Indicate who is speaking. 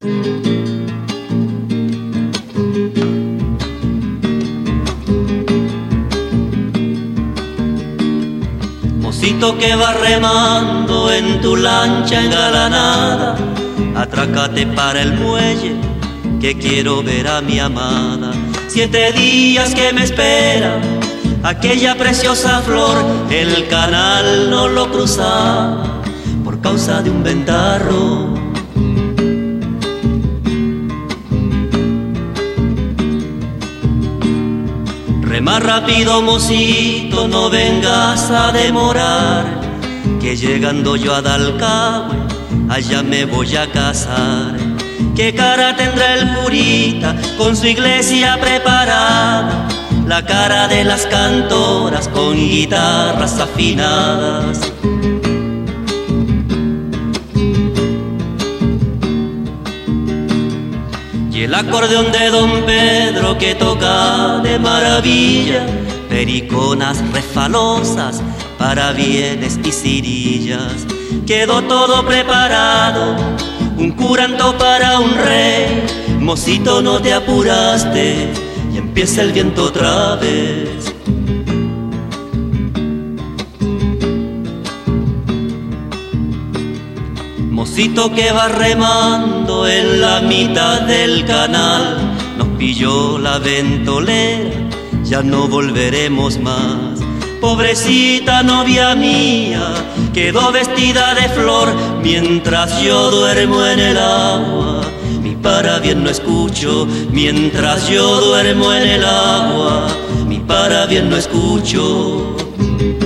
Speaker 1: Mocito que va remando en tu lancha engalanada, atrácate para el muelle, que quiero ver a mi amada. 7 días que me espera aquella preciosa flor, el canal no lo cruza por causa de un ventarrón. Rema rápido, mocito, no vengas a demorar, que llegando yo a Dalcahue, allá me voy a casar. ¿Qué cara tendrá el curita con su iglesia preparada? La cara de las cantoras con guitarras afinadas. Y el acordeón de don Pedro que toca de maravilla, periconas refalosas, parabienes y cirillas. Quedó todo preparado, un curanto para un rey. Mocito, no te apuraste y empieza el viento otra vez. Mocito que va remando en la mitad del canal, nos pilló la ventolera, ya no volveremos más. Pobrecita novia mía, quedó vestida de flor mientras yo duermo en el agua. Mi parabién no escucho mientras yo duermo en el agua. Mi parabién no escucho.